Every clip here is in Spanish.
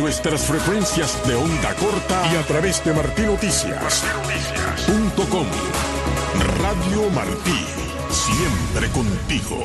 nuestras frecuencias de onda corta y a través de martinoticias.com. Radio Martí, siempre contigo.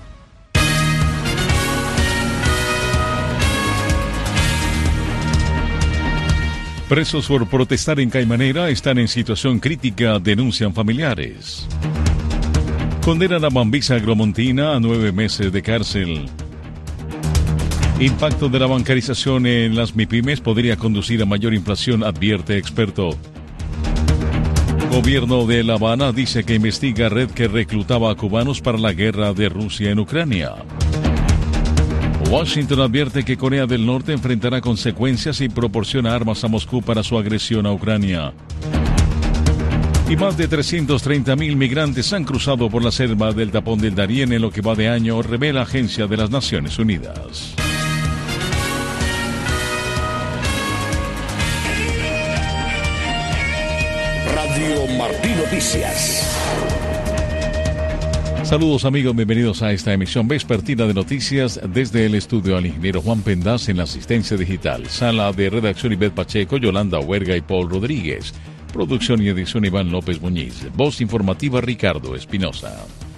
Presos por protestar en Caimanera están en situación crítica, denuncian familiares. Condenan a Mambisa Agromontina a 9 meses de cárcel. Impacto de la bancarización en las MIPYMES podría conducir a mayor inflación, advierte experto. Gobierno de La Habana dice que investiga red que reclutaba a cubanos para la guerra de Rusia en Ucrania. Washington advierte que Corea del Norte enfrentará consecuencias y proporciona armas a Moscú para su agresión a Ucrania. Y más de 330.000 migrantes han cruzado por la selva del tapón del Darién en lo que va de año, revela Agencia de las Naciones Unidas. Radio Martí Noticias. Saludos amigos, bienvenidos a esta emisión vespertina de noticias desde el estudio al ingeniero Juan Pendas en la asistencia digital, sala de redacción Ivette Pacheco, Yolanda Huerga y Paul Rodríguez, producción y edición Iván López Muñiz, voz informativa Ricardo Espinosa.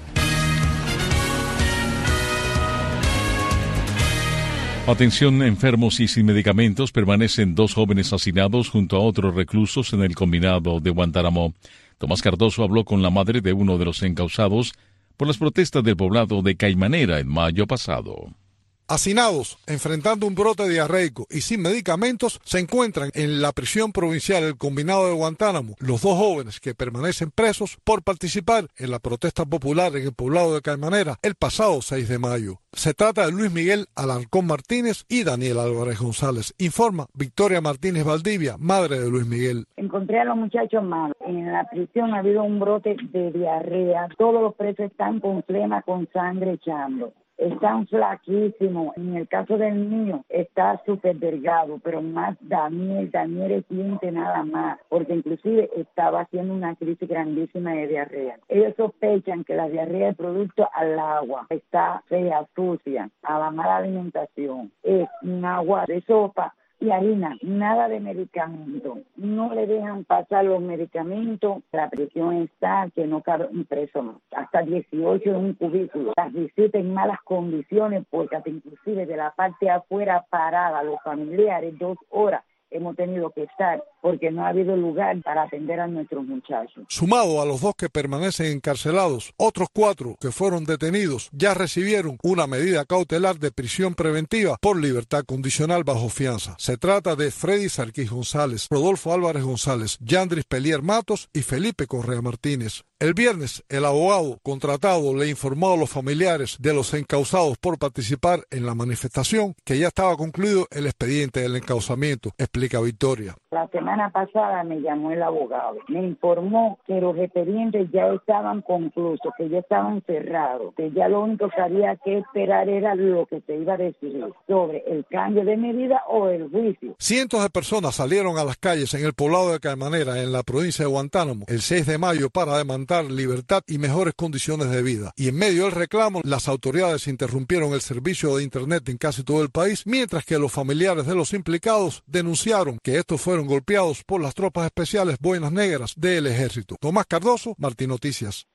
Atención, enfermos y sin medicamentos, permanecen 2 jóvenes hacinados junto a otros reclusos en el combinado de Guantánamo. Tomás Cardoso habló con la madre de uno de los encausados por las protestas del poblado de Caimanera en mayo pasado. Hacinados, enfrentando un brote diarreico y sin medicamentos, se encuentran en la prisión provincial del Combinado de Guantánamo los 2 jóvenes que permanecen presos por participar en la protesta popular en el poblado de Caimanera el pasado 6 de mayo. Se trata de Luis Miguel Alarcón Martínez y Daniel Álvarez González. Informa Victoria Martínez Valdivia, madre de Luis Miguel. Encontré a los muchachos malos. En la prisión ha habido un brote de diarrea. Todos los presos están con flema, con sangre echando. Están flaquísimos. En el caso del niño está súper delgado, pero más Daniel es diente nada más, porque inclusive estaba haciendo una crisis grandísima de diarrea. Ellos sospechan que la diarrea es producto al agua, está fea, sucia, a la mala alimentación. Es un agua de sopa y harina, nada de medicamento. No le dejan pasar los medicamentos. La presión está que no cabe un preso más. Hasta 18 en un cubículo. Las visitas en malas condiciones porque hasta inclusive de la parte de afuera parada, los familiares 2 horas hemos tenido que estar porque no ha habido lugar para atender a nuestros muchachos. Sumado a los 2 que permanecen encarcelados, otros 4 que fueron detenidos ya recibieron una medida cautelar de prisión preventiva por libertad condicional bajo fianza. Se trata de Freddy Sarquís González, Rodolfo Álvarez González, Yandris Pelier Matos y Felipe Correa Martínez. El viernes, el abogado contratado le informó a los familiares de los encausados por participar en la manifestación que ya estaba concluido el expediente del encausamiento, explica Victoria. La semana pasada me llamó el abogado, me informó que los expedientes ya estaban conclusos, que ya estaban cerrados, que ya lo único que había que esperar era lo que se iba a decidir sobre el cambio de medida o el juicio. Cientos de personas salieron a las calles en el poblado de Caimanera, en la provincia de Guantánamo, el 6 de mayo para demandar libertad y mejores condiciones de vida. Y en medio del reclamo, las autoridades interrumpieron el servicio de internet en casi todo el país, mientras que los familiares de los implicados denunciaron que estos fueron golpeados por las tropas especiales Boinas Negras del Ejército. Tomás Cardoso, Martí Noticias.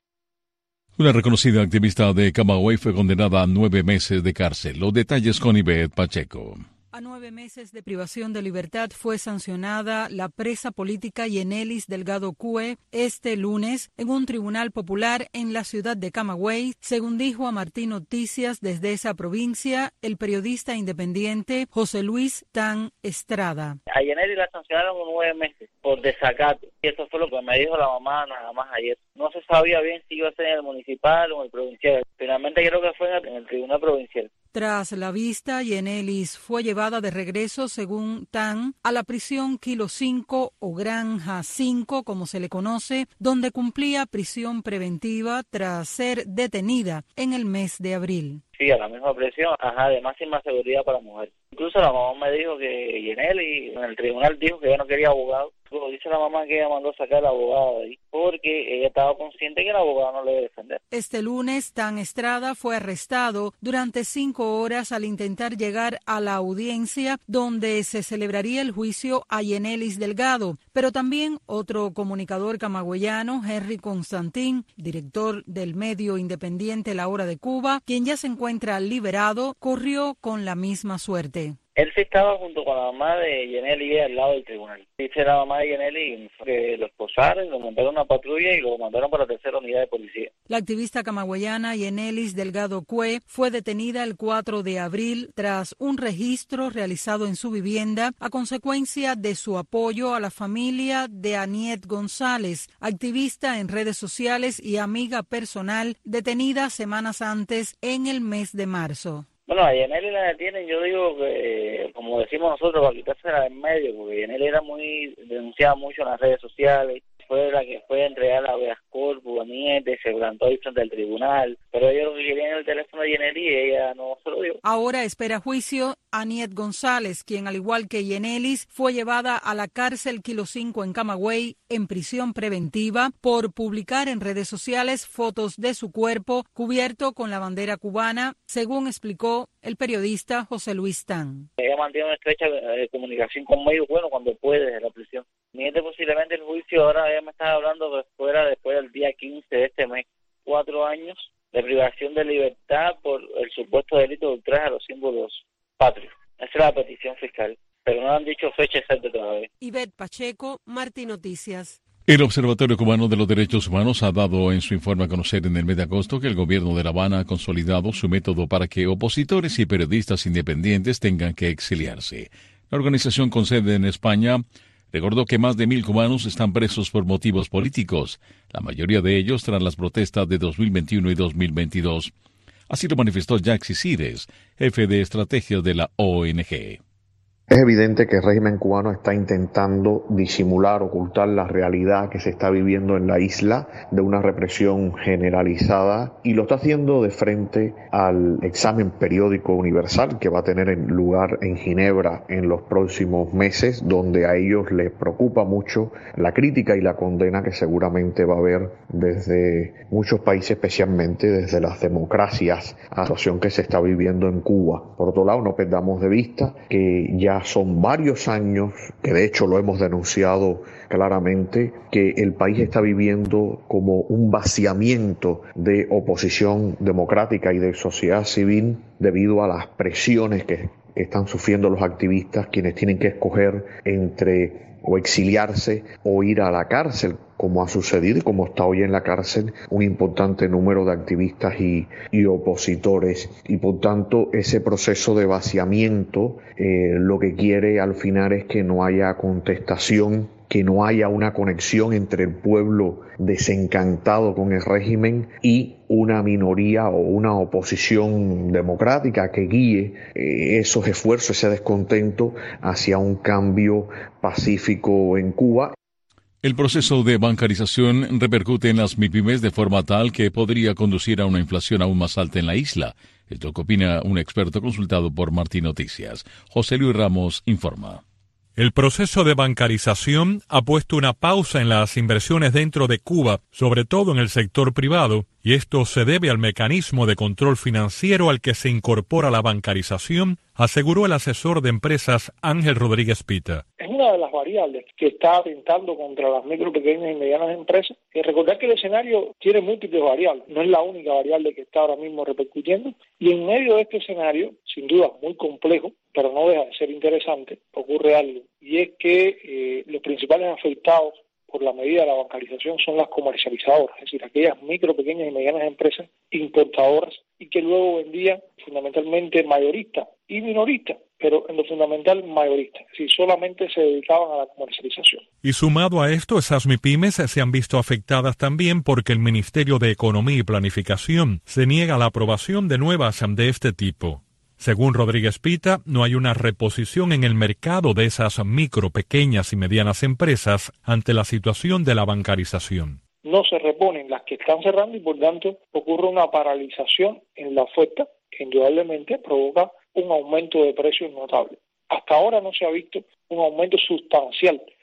Una reconocida activista de Camagüey fue condenada a 9 meses de cárcel. Los detalles con Ivette Pacheco. A 9 meses de privación de libertad fue sancionada la presa política Yenelis Delgado Cue este lunes en un tribunal popular en la ciudad de Camagüey, según dijo a Martí Noticias desde esa provincia el periodista independiente José Luis Tan Estrada. A Yenelis la sancionaron 9 meses por desacato. Y eso fue lo que me dijo la mamá nada más ayer. No se sabía bien si iba a ser en el municipal o en el provincial. Finalmente creo que fue en el tribunal provincial. Tras la vista, Yenelis fue llevada de regreso, según Tan, a la prisión Kilo 5 o Granja 5, como se le conoce, donde cumplía prisión preventiva tras ser detenida en el mes de abril. Sí, a la misma prisión, de máxima seguridad para mujeres. Incluso la mamá me dijo que Yenelis en el tribunal dijo que ella no quería abogado. dice la mamá que ella mandó a sacar al abogado ahí, porque ella estaba consciente que el abogado no le debe defender. Este lunes, Tan Estrada fue arrestado durante 5 horas al intentar llegar a la audiencia donde se celebraría el juicio a Yenelis Delgado, pero también otro comunicador camagüeyano, Henry Constantín, director del medio independiente La Hora de Cuba, quien ya se encuentra liberado, corrió con la misma suerte. Él sí estaba junto con la mamá de Yenelis al lado del tribunal. Dice la mamá de Yenelis que lo esposaron, lo mandaron a una patrulla y lo mandaron para la 3ª unidad de policía. La activista camagüeyana Yenelis Delgado Cue fue detenida el 4 de abril tras un registro realizado en su vivienda a consecuencia de su apoyo a la familia de Aniet González, activista en redes sociales y amiga personal, detenida semanas antes en el mes de marzo. Bueno, a Yenelis la detienen, yo digo que, como decimos nosotros, para quitársela en medio, porque Yenelis denunciaba mucho en las redes sociales, fue la que fue a entregar la habeas corpus a Nietes, se plantó ahí frente al tribunal, pero ellos lo que querían el teléfono de Yenelis y ella no se lo dio. Ahora espera juicio Aniet González, quien al igual que Yenelis fue llevada a la cárcel Kilo 5 en Camagüey en prisión preventiva por publicar en redes sociales fotos de su cuerpo cubierto con la bandera cubana, según explicó el periodista José Luis Tan. Ella mantiene una estrecha comunicación conmigo, bueno, cuando puede desde la prisión. Miente posiblemente el juicio, ahora ella me estaba hablando que fuera después del día 15 de este mes, 4 años de privación de libertad por el supuesto delito de ultraje a los símbolos patrios. Esa es la petición fiscal, pero no han dicho fecha exacta todavía. Ivette Pacheco, Martí Noticias. El Observatorio Cubano de los Derechos Humanos ha dado en su informe a conocer en el mes de agosto que el gobierno de La Habana ha consolidado su método para que opositores y periodistas independientes tengan que exiliarse. La organización con sede en España recordó que más de 1.000 cubanos están presos por motivos políticos, la mayoría de ellos tras las protestas de 2021 y 2022. Así lo manifestó Jaxi Cires, jefe de estrategia de la ONG. Es evidente que el régimen cubano está intentando disimular, ocultar la realidad que se está viviendo en la isla de una represión generalizada y lo está haciendo de frente al examen periódico universal que va a tener lugar en Ginebra en los próximos meses, donde a ellos les preocupa mucho la crítica y la condena que seguramente va a haber desde muchos países, especialmente desde las democracias, a la situación que se está viviendo en Cuba. Por otro lado, no perdamos de vista que ya son varios años, que de hecho lo hemos denunciado claramente, que el país está viviendo como un vaciamiento de oposición democrática y de sociedad civil debido a las presiones que están sufriendo los activistas, quienes tienen que escoger entre o exiliarse o ir a la cárcel, como ha sucedido y como está hoy en la cárcel un importante número de activistas y opositores. Y por tanto ese proceso de vaciamiento lo que quiere al final es que no haya contestación, que no haya una conexión entre el pueblo desencantado con el régimen y una minoría o una oposición democrática que guíe esos esfuerzos, ese descontento hacia un cambio pacífico en Cuba. El proceso de bancarización repercute en las MIPYMES de forma tal que podría conducir a una inflación aún más alta en la isla. Esto que opina un experto consultado por Martí Noticias. José Luis Ramos informa. El proceso de bancarización ha puesto una pausa en las inversiones dentro de Cuba, sobre todo en el sector privado, y esto se debe al mecanismo de control financiero al que se incorpora la bancarización, aseguró el asesor de empresas Ángel Rodríguez Pita. Es una de las variables que está atentando contra las micro, pequeñas y medianas empresas. Y recordar que el escenario tiene múltiples variables, no es la única variable que está ahora mismo repercutiendo. Y en medio de este escenario, sin duda muy complejo, pero no deja de ser interesante, ocurre algo. Y es que los principales afectados por la medida de la bancarización son las comercializadoras, es decir, aquellas micro, pequeñas y medianas empresas importadoras y que luego vendían fundamentalmente mayoristas y minoristas, pero en lo fundamental mayoristas, es decir, solamente se dedicaban a la comercialización. Y sumado a esto, esas MIPYMES se han visto afectadas también porque el Ministerio de Economía y Planificación se niega a la aprobación de nuevas de este tipo. Según Rodríguez Pita, no hay una reposición en el mercado de esas micro, pequeñas y medianas empresas ante la situación de la bancarización. No se reponen las que están cerrando y por tanto ocurre una paralización en la oferta que indudablemente provoca un aumento de precios notable. Hasta ahora no se ha visto un aumento sustancial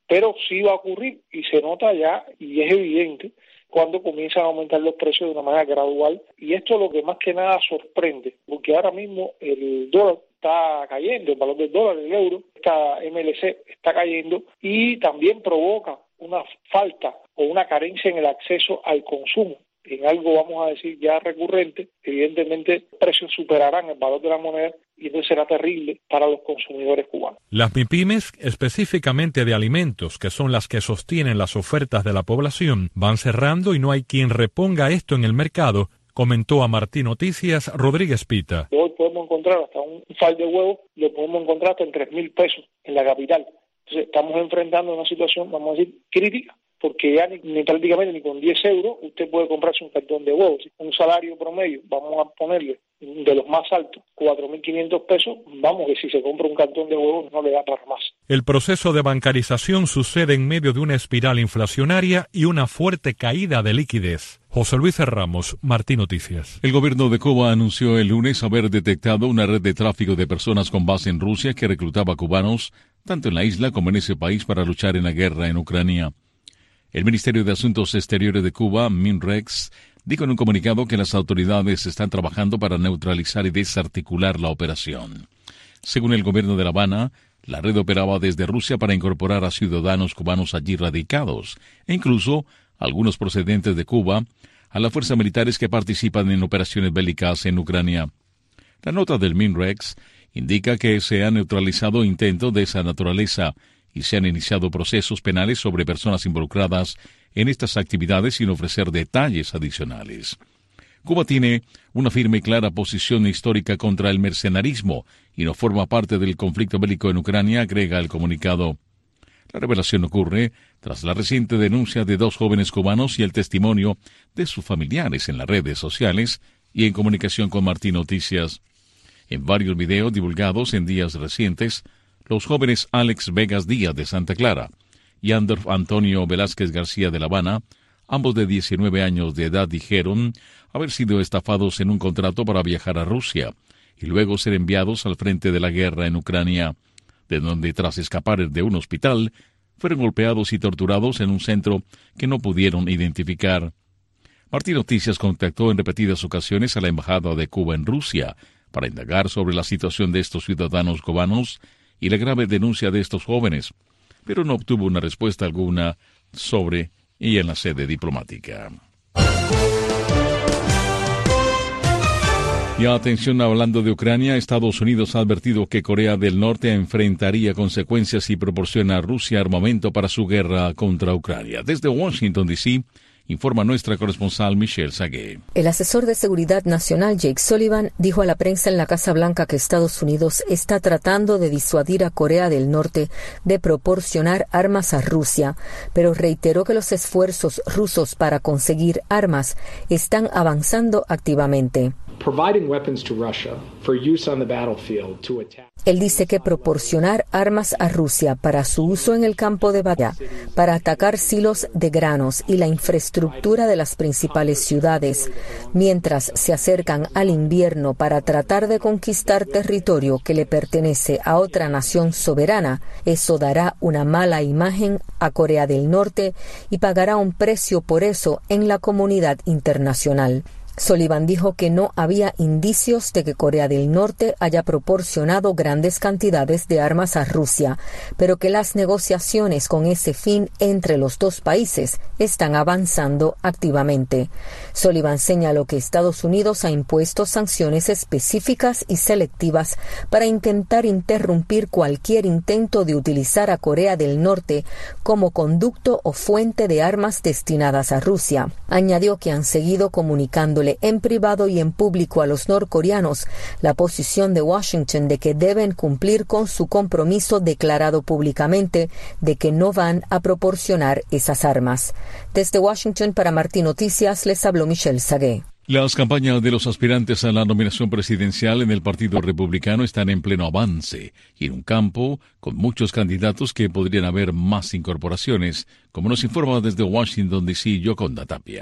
pero sí va a ocurrir y se nota ya y es evidente cuando comienzan a aumentar los precios de una manera gradual, y esto es lo que más que nada sorprende, porque ahora mismo el dólar está cayendo, el valor del dólar, el euro, esta MLC está cayendo y también provoca una falta o una carencia en el acceso al consumo. En algo, vamos a decir, ya recurrente, evidentemente precios superarán el valor de la moneda y entonces será terrible para los consumidores cubanos. Las MIPYMES, específicamente de alimentos, que son las que sostienen las ofertas de la población, van cerrando y no hay quien reponga esto en el mercado, comentó a Martín Noticias Rodríguez Pita. Hoy podemos encontrar hasta un fal de huevos, lo podemos encontrar hasta en 3,000 pesos en la capital. Entonces estamos enfrentando una situación, vamos a decir, crítica, porque ya ni prácticamente ni con 10 euros usted puede comprarse un cartón de huevos. Un salario promedio, vamos a ponerle de los más altos, 4.500 pesos, vamos que si se compra un cartón de huevos no le da para más. El proceso de bancarización sucede en medio de una espiral inflacionaria y una fuerte caída de liquidez. José Luis Ramos, Martín Noticias. El gobierno de Cuba anunció el lunes haber detectado una red de tráfico de personas con base en Rusia que reclutaba cubanos, tanto en la isla como en ese país, para luchar en la guerra en Ucrania. El Ministerio de Asuntos Exteriores de Cuba, MINREX, dijo en un comunicado que las autoridades están trabajando para neutralizar y desarticular la operación. Según el gobierno de La Habana, la red operaba desde Rusia para incorporar a ciudadanos cubanos allí radicados, e incluso algunos procedentes de Cuba, a las fuerzas militares que participan en operaciones bélicas en Ucrania. La nota del MINREX indica que se han neutralizado intentos de esa naturaleza y se han iniciado procesos penales sobre personas involucradas en estas actividades sin ofrecer detalles adicionales. Cuba tiene una firme y clara posición histórica contra el mercenarismo y no forma parte del conflicto bélico en Ucrania, agrega el comunicado. La revelación ocurre tras la reciente denuncia de 2 jóvenes cubanos y el testimonio de sus familiares en las redes sociales y en comunicación con Martín Noticias. En varios videos divulgados en días recientes, los jóvenes Alex Vegas Díaz de Santa Clara y Ander Antonio Velázquez García de La Habana, ambos de 19 años de edad, dijeron haber sido estafados en un contrato para viajar a Rusia y luego ser enviados al frente de la guerra en Ucrania, de donde tras escapar de un hospital fueron golpeados y torturados en un centro que no pudieron identificar. Martín Noticias contactó en repetidas ocasiones a la Embajada de Cuba en Rusia para indagar sobre la situación de estos ciudadanos cubanos y la grave denuncia de estos jóvenes, pero no obtuvo una respuesta alguna sobre y en la sede diplomática. Y atención, hablando de Ucrania, Estados Unidos ha advertido que Corea del Norte enfrentaría consecuencias si proporciona a Rusia armamento para su guerra contra Ucrania. Desde Washington, D.C., informa nuestra corresponsal Michelle Sagué. El asesor de Seguridad Nacional Jake Sullivan dijo a la prensa en la Casa Blanca que Estados Unidos está tratando de disuadir a Corea del Norte de proporcionar armas a Rusia, pero reiteró que los esfuerzos rusos para conseguir armas están avanzando activamente. Él dice que proporcionar armas a Rusia para su uso en el campo de batalla, para atacar silos de granos y la infraestructura de las principales ciudades, mientras se acercan al invierno para tratar de conquistar territorio que le pertenece a otra nación soberana, eso dará una mala imagen a Corea del Norte y pagará un precio por eso en la comunidad internacional. Sullivan dijo que no había indicios de que Corea del Norte haya proporcionado grandes cantidades de armas a Rusia, pero que las negociaciones con ese fin entre los dos países están avanzando activamente. Sullivan señaló que Estados Unidos ha impuesto sanciones específicas y selectivas para intentar interrumpir cualquier intento de utilizar a Corea del Norte como conducto o fuente de armas destinadas a Rusia. Añadió que han seguido comunicándole en privado y en público a los norcoreanos la posición de Washington de que deben cumplir con su compromiso declarado públicamente de que no van a proporcionar esas armas. Desde Washington para Martín Noticias les habló Michelle Sagué. Las campañas de los aspirantes a la nominación presidencial en el Partido Republicano están en pleno avance y en un campo con muchos candidatos que podrían haber más incorporaciones, como nos informa desde Washington, D.C., Yoconda Tapia.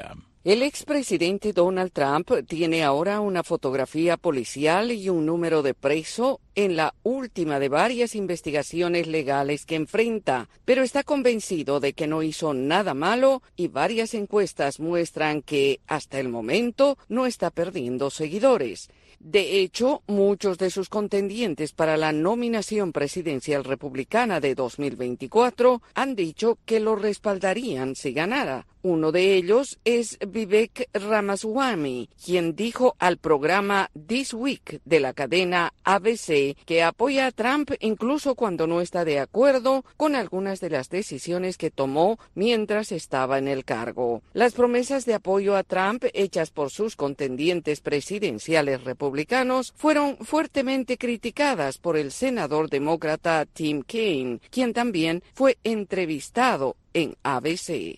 El expresidente Donald Trump tiene ahora una fotografía policial y un número de preso en la última de varias investigaciones legales que enfrenta, pero está convencido de que no hizo nada malo y varias encuestas muestran que, hasta el momento, no está perdiendo seguidores. De hecho, muchos de sus contendientes para la nominación presidencial republicana de 2024 han dicho que lo respaldarían si ganara. Uno de ellos es Vivek Ramaswamy, quien dijo al programa This Week de la cadena ABC que apoya a Trump incluso cuando no está de acuerdo con algunas de las decisiones que tomó mientras estaba en el cargo. Las promesas de apoyo a Trump hechas por sus contendientes presidenciales republicanos fueron fuertemente criticadas por el senador demócrata Tim Kaine, quien también fue entrevistado en ABC.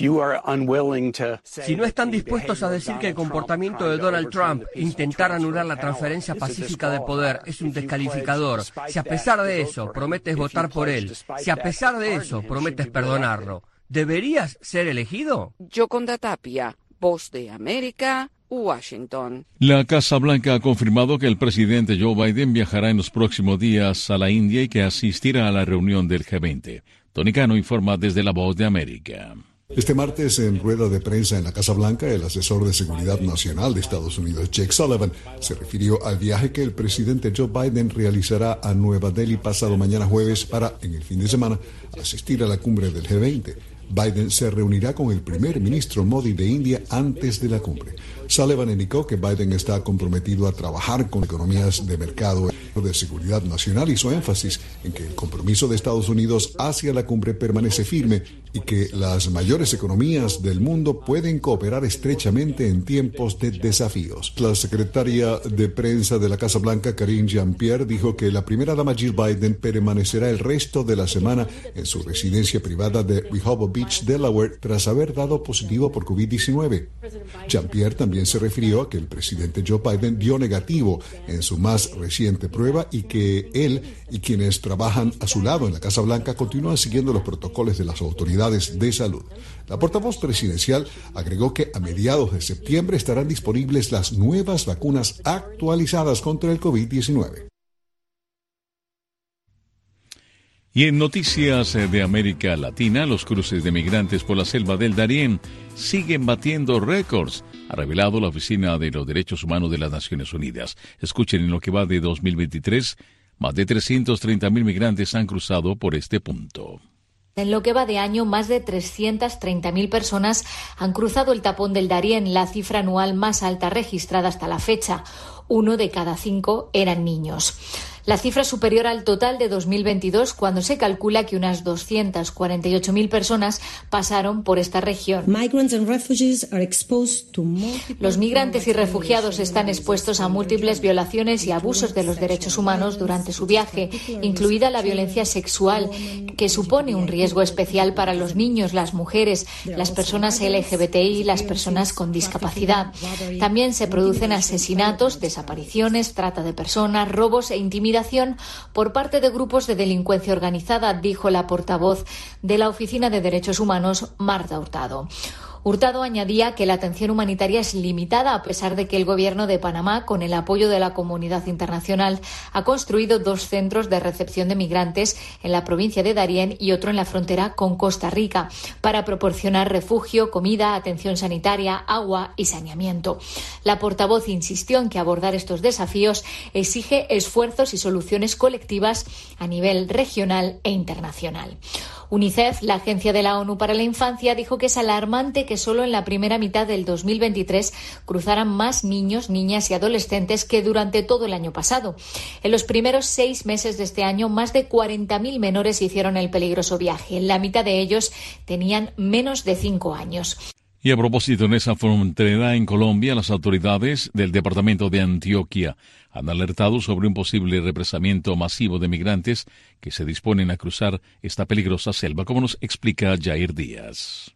Si no están dispuestos a decir que el comportamiento de Donald Trump, intentar anular la transferencia pacífica de poder, es un descalificador, si a pesar de eso prometes votar por él, si a pesar de eso prometes perdonarlo, ¿deberías ser elegido? Yoconda Tapia, Voz de América, Washington. La Casa Blanca ha confirmado que el presidente Joe Biden viajará en los próximos días a la India y que asistirá a la reunión del G20. Tony Cano informa desde la Voz de América. Este martes, en rueda de prensa en la Casa Blanca, el asesor de Seguridad Nacional de Estados Unidos, Jake Sullivan, se refirió al viaje que el presidente Joe Biden realizará a Nueva Delhi pasado mañana jueves para, en el fin de semana, asistir a la cumbre del G20. Biden se reunirá con el primer ministro Modi de India antes de la cumbre. Sullivan indicó que Biden está comprometido a trabajar con economías de mercado de seguridad nacional y hizo énfasis en que el compromiso de Estados Unidos hacia la cumbre permanece firme y que las mayores economías del mundo pueden cooperar estrechamente en tiempos de desafíos. La secretaria de prensa de la Casa Blanca, Karine Jean-Pierre, dijo que la primera dama Jill Biden permanecerá el resto de la semana en su residencia privada de Rehoboth Beach, Delaware, tras haber dado positivo por COVID-19. Jean-Pierre también se refirió a que el presidente Joe Biden dio negativo en su más reciente prueba y que él y quienes trabajan a su lado en la Casa Blanca continúan siguiendo los protocolos de las autoridades de salud. La portavoz presidencial agregó que a mediados de septiembre estarán disponibles las nuevas vacunas actualizadas contra el COVID-19. Y en noticias de América Latina, los cruces de migrantes por la selva del Darién siguen batiendo récords, ha revelado la Oficina de los Derechos Humanos de las Naciones Unidas. Escuchen, en lo que va de 2023, más de 330.000 migrantes han cruzado por este punto. En lo que va de año, más de 330.000 personas han cruzado el tapón del Darién, la cifra anual más alta registrada hasta la fecha. 1 de cada 5 eran niños. La cifra es superior al total de 2022, cuando se calcula que unas 248.000 personas pasaron por esta región. Los migrantes y refugiados están expuestos a múltiples violaciones y abusos de los derechos humanos durante su viaje, incluida la violencia sexual, que supone un riesgo especial para los niños, las mujeres, las personas LGBTI y las personas con discapacidad. También se producen asesinatos, desapariciones, trata de personas, robos e intimidación por parte de grupos de delincuencia organizada, dijo la portavoz de la Oficina de Derechos Humanos, Marta Hurtado. Hurtado añadía que la atención humanitaria es limitada, a pesar de que el gobierno de Panamá, con el apoyo de la comunidad internacional, ha construido 2 centros de recepción de migrantes en la provincia de Darién y otro en la frontera con Costa Rica, para proporcionar refugio, comida, atención sanitaria, agua y saneamiento. La portavoz insistió en que abordar estos desafíos exige esfuerzos y soluciones colectivas a nivel regional e internacional. UNICEF, la Agencia de la ONU para la Infancia, dijo que es alarmante que solo en la primera mitad del 2023 cruzaran más niños, niñas y adolescentes que durante todo el año pasado. En los primeros 6 meses de este año, más de 40.000 menores hicieron el peligroso viaje. La mitad de ellos tenían menos de 5 años. Y a propósito, en esa frontera en Colombia, las autoridades del departamento de Antioquia han alertado sobre un posible represamiento masivo de migrantes que se disponen a cruzar esta peligrosa selva, como nos explica Jair Díaz.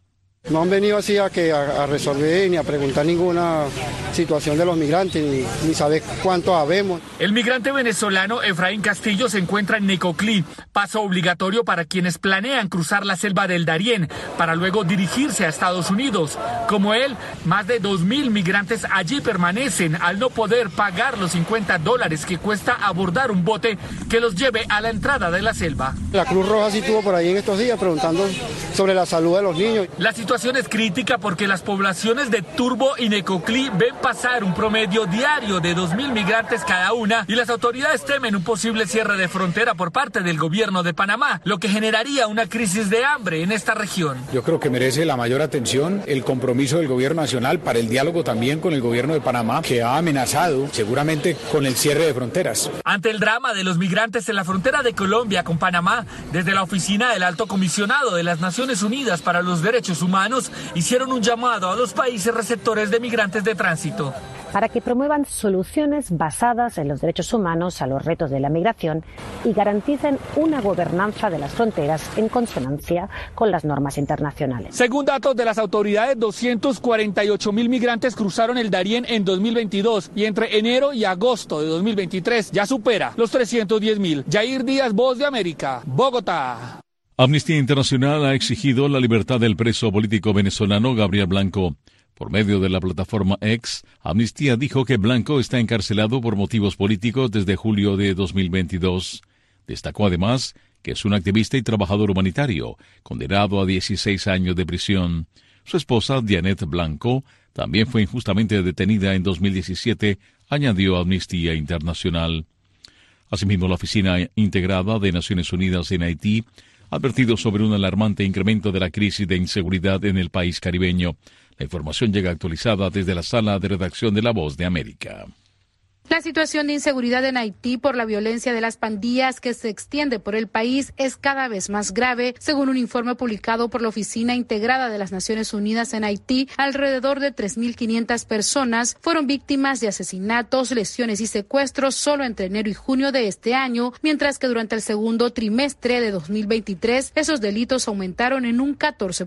No han venido así a resolver ni a preguntar ninguna situación de los migrantes, ni saber cuántos habemos. El migrante venezolano Efraín Castillo se encuentra en Necoclí, paso obligatorio para quienes planean cruzar la selva del Darién para luego dirigirse a Estados Unidos. Como él, más de 2.000 migrantes allí permanecen al no poder pagar los $50 que cuesta abordar un bote que los lleve a la entrada de la selva. La Cruz Roja sí estuvo por ahí en estos días preguntando sobre la salud de los niños. La situación es crítica porque las poblaciones de Turbo y Necoclí ven pasar un promedio diario de 2.000 migrantes cada una y las autoridades temen un posible cierre de frontera por parte del gobierno de Panamá, lo que generaría una crisis de hambre en esta región. Yo creo que merece la mayor atención el compromiso del gobierno nacional para el diálogo también con el gobierno de Panamá, que ha amenazado seguramente con el cierre de fronteras. Ante el drama de los migrantes en la frontera de Colombia con Panamá, desde la oficina del Alto Comisionado de las Naciones Unidas para los Derechos Humanos hicieron un llamado a los países receptores de migrantes de tránsito para que promuevan soluciones basadas en los derechos humanos a los retos de la migración y garanticen una gobernanza de las fronteras en consonancia con las normas internacionales. Según datos de las autoridades, 248.000 migrantes cruzaron el Darién en 2022 y entre enero y agosto de 2023 ya supera los 310.000. Yair Díaz, Voz de América, Bogotá. Amnistía Internacional ha exigido la libertad del preso político venezolano Gabriel Blanco. Por medio de la plataforma X, Amnistía dijo que Blanco está encarcelado por motivos políticos desde julio de 2022. Destacó además que es un activista y trabajador humanitario, condenado a 16 años de prisión. Su esposa, Dianet Blanco, también fue injustamente detenida en 2017, añadió Amnistía Internacional. Asimismo, la Oficina Integrada de Naciones Unidas en Haití ha advertido sobre un alarmante incremento de la crisis de inseguridad en el país caribeño. La información llega actualizada desde la sala de redacción de La Voz de América. La situación de inseguridad en Haití por la violencia de las pandillas que se extiende por el país es cada vez más grave. Según un informe publicado por la Oficina Integrada de las Naciones Unidas en Haití, alrededor de 3.500 personas fueron víctimas de asesinatos, lesiones y secuestros solo entre enero y junio de este año, mientras que durante el segundo trimestre de 2023 esos delitos aumentaron en un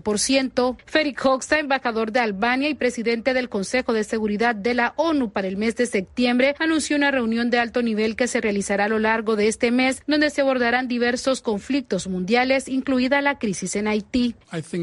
14%. Ferik Hoxha, embajador de Albania y presidente del Consejo de Seguridad de la ONU para el mes de septiembre, anunció una reunión de alto nivel que se realizará a lo largo de este mes, donde se abordarán diversos conflictos mundiales, incluida la crisis en Haití.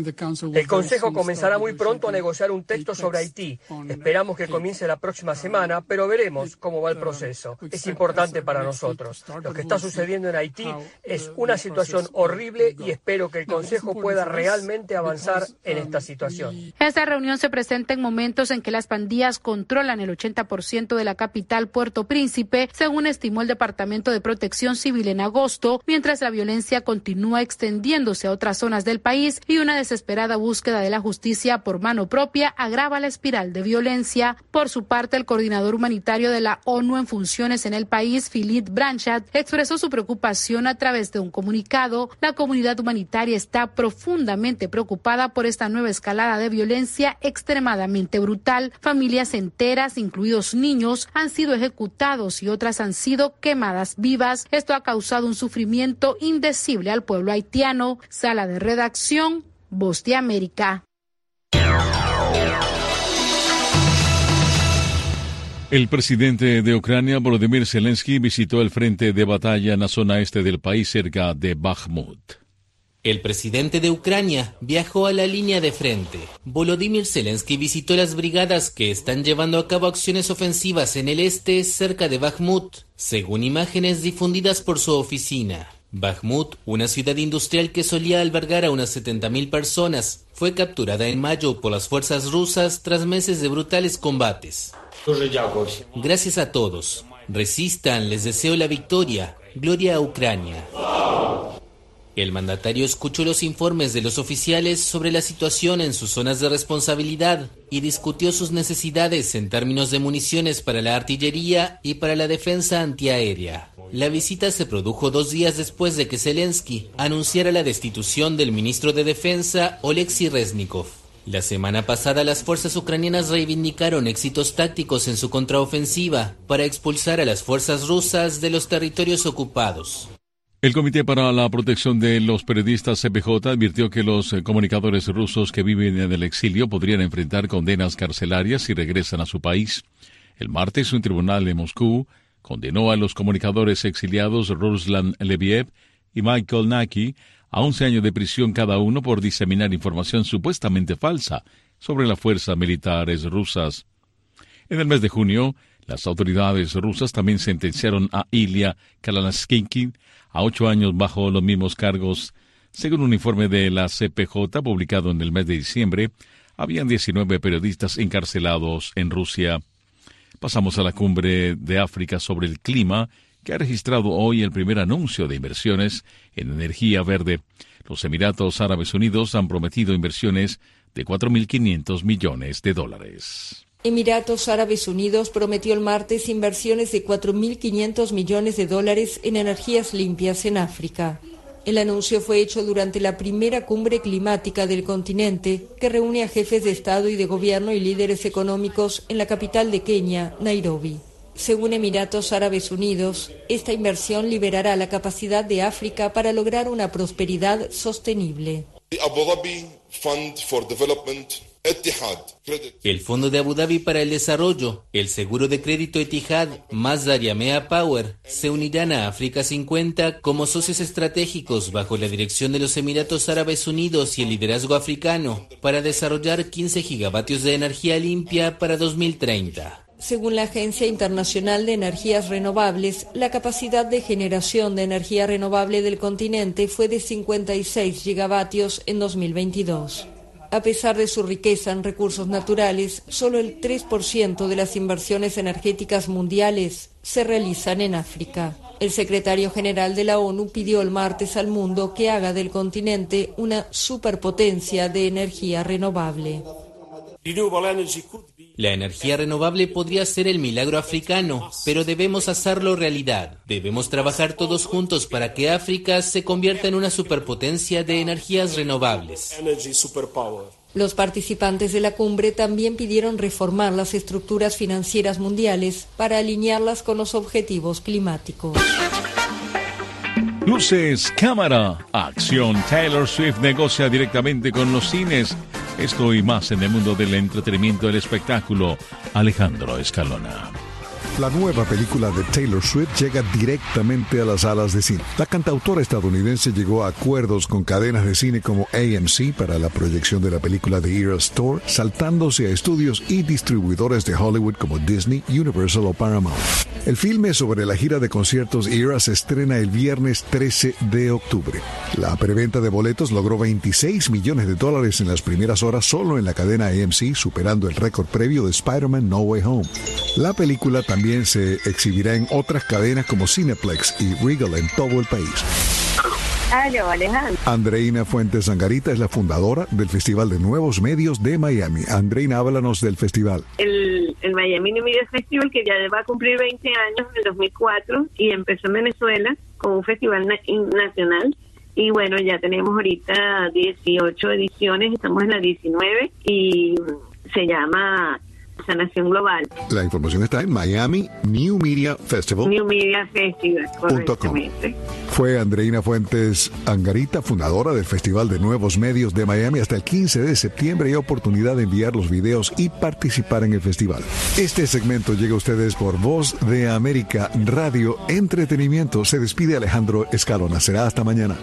El Consejo comenzará muy pronto a negociar un texto sobre Haití. Esperamos que comience la próxima semana, pero veremos cómo va el proceso. Es importante para nosotros. Lo que está sucediendo en Haití es una situación horrible y espero que el Consejo pueda realmente avanzar en esta situación. Esta reunión se presenta en momentos en que las pandillas controlan el 80% de la capital, Puerto Príncipe, según estimó el Departamento de Protección Civil en agosto, mientras la violencia continúa extendiéndose a otras zonas del país y una desesperada búsqueda de la justicia por mano propia agrava la espiral de violencia. Por su parte, el coordinador humanitario de la ONU en funciones en el país, Philippe Branchat, expresó su preocupación a través de un comunicado. La comunidad humanitaria está profundamente preocupada por esta nueva escalada de violencia extremadamente brutal. Familias enteras, incluidos niños, han sido ejecutados y otras han sido quemadas vivas. Esto ha causado un sufrimiento indecible al pueblo haitiano. Sala de redacción, Voz de América. El presidente de Ucrania, Volodymyr Zelensky, visitó el frente de batalla en la zona este del país cerca de Bakhmut. El presidente de Ucrania viajó a la línea de frente. Volodymyr Zelensky visitó las brigadas que están llevando a cabo acciones ofensivas en el este cerca de Bakhmut, según imágenes difundidas por su oficina. Bakhmut, una ciudad industrial que solía albergar a unas 70.000 personas, fue capturada en mayo por las fuerzas rusas tras meses de brutales combates. Gracias a todos. Resistan, les deseo la victoria. Gloria a Ucrania. El mandatario escuchó los informes de los oficiales sobre la situación en sus zonas de responsabilidad y discutió sus necesidades en términos de municiones para la artillería y para la defensa antiaérea. La visita se produjo 2 días después de que Zelensky anunciara la destitución del ministro de Defensa, Oleksiy Reznikov. La semana pasada las fuerzas ucranianas reivindicaron éxitos tácticos en su contraofensiva para expulsar a las fuerzas rusas de los territorios ocupados. El Comité para la Protección de los Periodistas CPJ advirtió que los comunicadores rusos que viven en el exilio podrían enfrentar condenas carcelarias si regresan a su país. El martes, un tribunal de Moscú condenó a los comunicadores exiliados Ruslan Leviev y Michael Naki a 11 años de prisión cada uno por diseminar información supuestamente falsa sobre las fuerzas militares rusas. En el mes de junio, las autoridades rusas también sentenciaron a Ilya Kalanaskiki a 8 años bajo los mismos cargos. Según un informe de la CPJ publicado en el mes de diciembre, habían 19 periodistas encarcelados en Rusia. Pasamos a la cumbre de África sobre el clima, que ha registrado hoy el primer anuncio de inversiones en energía verde. Los Emiratos Árabes Unidos han prometido inversiones de $4.500 millones. Emiratos Árabes Unidos prometió el martes inversiones de $4.500 millones en energías limpias en África. El anuncio fue hecho durante la primera cumbre climática del continente, que reúne a jefes de Estado y de Gobierno y líderes económicos en la capital de Kenia, Nairobi. Según Emiratos Árabes Unidos, esta inversión liberará la capacidad de África para lograr una prosperidad sostenible. El Fondo de Abu Dhabi para el Desarrollo, el Seguro de Crédito Etihad, Masdar y Amea Power se unirán a África 50 como socios estratégicos bajo la dirección de los Emiratos Árabes Unidos y el liderazgo africano para desarrollar 15 gigavatios de energía limpia para 2030. Según la Agencia Internacional de Energías Renovables, la capacidad de generación de energía renovable del continente fue de 56 gigavatios en 2022. A pesar de su riqueza en recursos naturales, solo el 3% de las inversiones energéticas mundiales se realizan en África. El secretario general de la ONU pidió el martes al mundo que haga del continente una superpotencia de energía renovable. La energía renovable podría ser el milagro africano, pero debemos hacerlo realidad. Debemos trabajar todos juntos para que África se convierta en una superpotencia de energías renovables. Los participantes de la cumbre también pidieron reformar las estructuras financieras mundiales para alinearlas con los objetivos climáticos. Luces, cámara, acción. Taylor Swift negocia directamente con los cines. Esto y más en el mundo del entretenimiento y el espectáculo. Alejandro Escalona. La nueva película de Taylor Swift llega directamente a las salas de cine. La cantautora estadounidense llegó a acuerdos con cadenas de cine como AMC para la proyección de la película The Eras Tour, saltándose a estudios y distribuidores de Hollywood como Disney, Universal o Paramount. El filme sobre la gira de conciertos Eras se estrena el viernes 13 de octubre. La preventa de boletos logró $26 millones en las primeras horas solo en la cadena AMC, superando el récord previo de Spider-Man No Way Home. La película también se exhibirá en otras cadenas como Cineplex y Regal en todo el país. Aló, Alejandro. Andreina Fuentes Angarita es la fundadora del Festival de Nuevos Medios de Miami. Andreina, háblanos del festival. El Miami New Media Festival, que ya va a cumplir 20 años en el 2004 y empezó en Venezuela como un festival nacional. Y bueno, ya tenemos ahorita 18 ediciones, estamos en la 19 y se llama Sanación Global. La información está en Miami New Media Festival. New Media Festival, correctamente. Fue Andreina Fuentes Angarita, fundadora del Festival de Nuevos Medios de Miami. Hasta el 15 de septiembre hay oportunidad de enviar los videos y participar en el festival. Este segmento llega a ustedes por Voz de América Radio Entretenimiento. Se despide Alejandro Escalona. Será hasta mañana.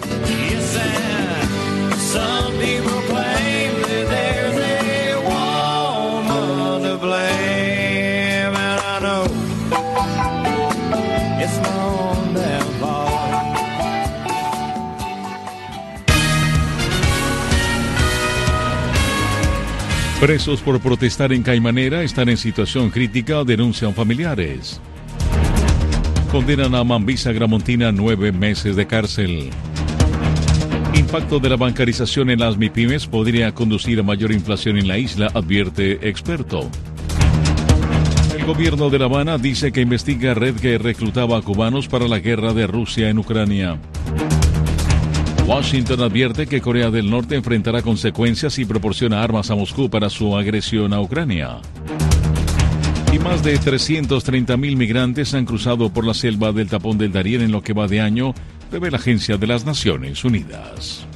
Presos por protestar en Caimanera están en situación crítica, denuncian familiares. Condenan a Mambisa Gramontina a 9 meses de cárcel. Impacto de la bancarización en las MIPYMES podría conducir a mayor inflación en la isla, advierte experto. El gobierno de La Habana dice que investiga red que reclutaba a cubanos para la guerra de Rusia en Ucrania. Washington advierte que Corea del Norte enfrentará consecuencias y proporciona armas a Moscú para su agresión a Ucrania. Y más de 330.000 migrantes han cruzado por la selva del Tapón del Darién en lo que va de año, prevé la Agencia de las Naciones Unidas.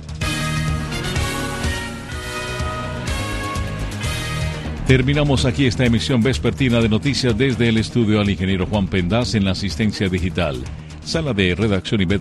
Terminamos aquí esta emisión vespertina de noticias desde el estudio al ingeniero Juan Pendaz en la asistencia digital. Sala de redacción y